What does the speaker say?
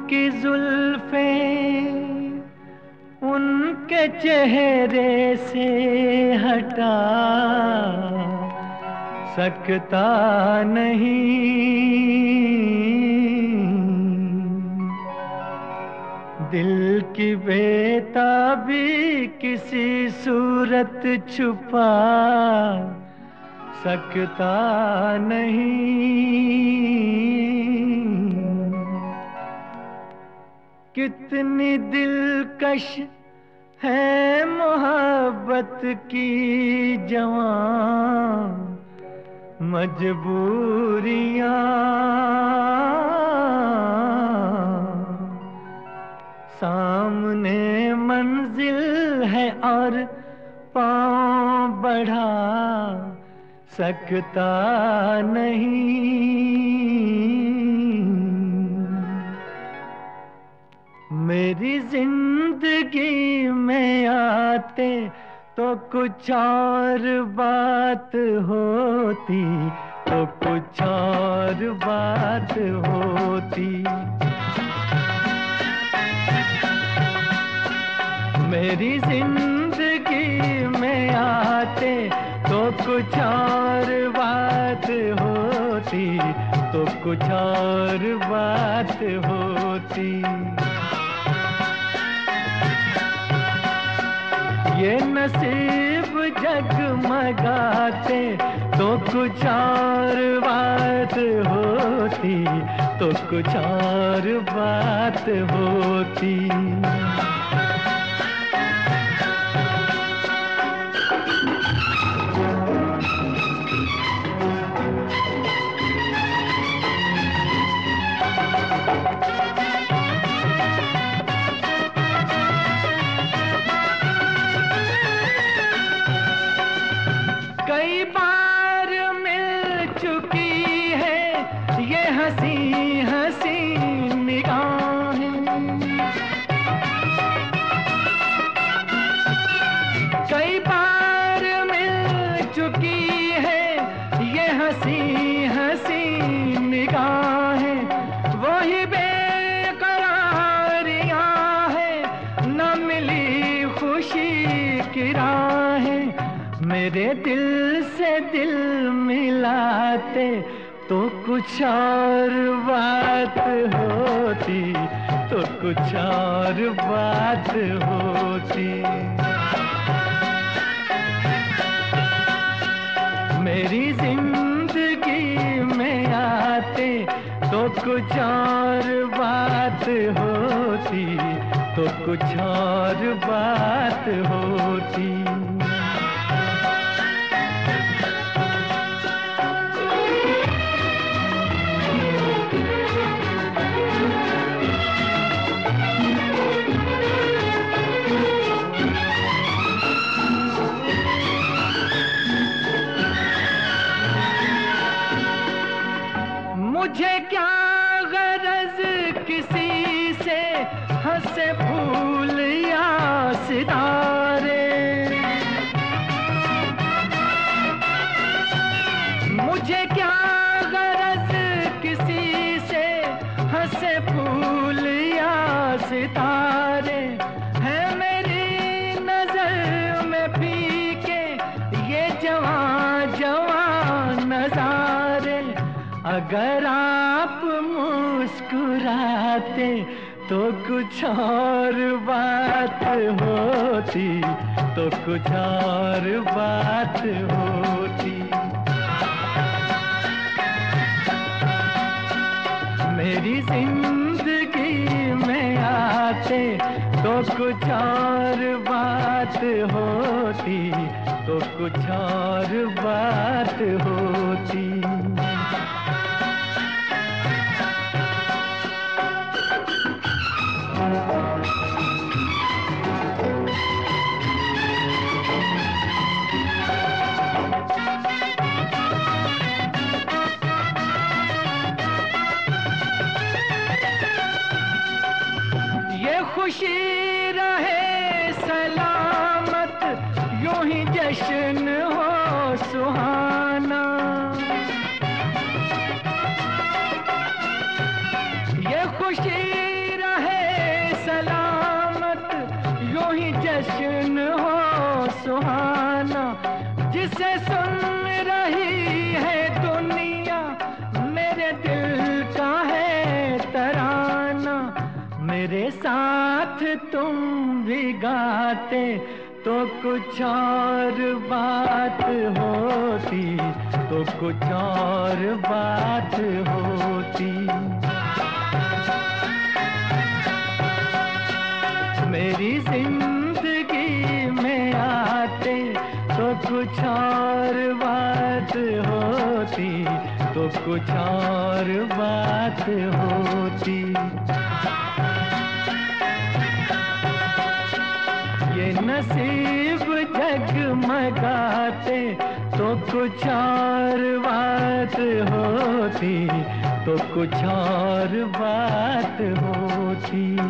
की जुल्फें उनके चेहरे से हटा सकता नहीं। दिल की बेताबी किसी सूरत छुपा सकता नहीं। कितनी दिलकश है मोहब्बत की जवां मजबूरियां। सामने मंजिल है और पांव बढ़ा सकता नहीं। मेरी जिंदगी में आते तो कुछ और बात होती, तो कुछ और बात होती। मेरी जिंदगी में आते तो कुछ और बात होती, तो कुछ और बात होती। ये नसीब जगमगाते तो कुछ और बात होती, तो कुछ और बात होती। कई बार मिल चुकी है ये हंसी हंसी निगाहें। कई बार मिल चुकी है ये हंसी हंसी निगाहें। वही बेकरारियां हैं, न मिली खुशी की राहें। मेरे दिल से दिल मिलाते तो कुछ और बात होती, तो कुछ और बात होती। मेरी जिंदगी में आते तो कुछ और बात होती, तो कुछ और बात होती। मुझे क्या गरज किसी से हंसे फूल या सितारे। मुझे क्या गरज किसी से हंसे फूल या सितारे। है मेरी नजर में फीके ये जवां जवां नजारे। अगर आप मुस्कुराते तो कुछ और बात होती, तो कुछ और बात होती। मेरी जिंदगी में आते तो कुछ और बात होती, तो कुछ और बात होती। ये खुशी रहे सलामत, यूं ही जश्न हो सुहाना। ये खुशी से सुन रही है दुनिया, मेरे दिल का है तराना। मेरे साथ तुम भी गाते तो कुछ और बात होती, तो कुछ और बात होती। मेरी जिंदगी में आते तो कुछ और बात होती, तो कुछ और बात होती। ये नसीब जगमगाते तो कुछ और बात होती, तो कुछ और बात होती।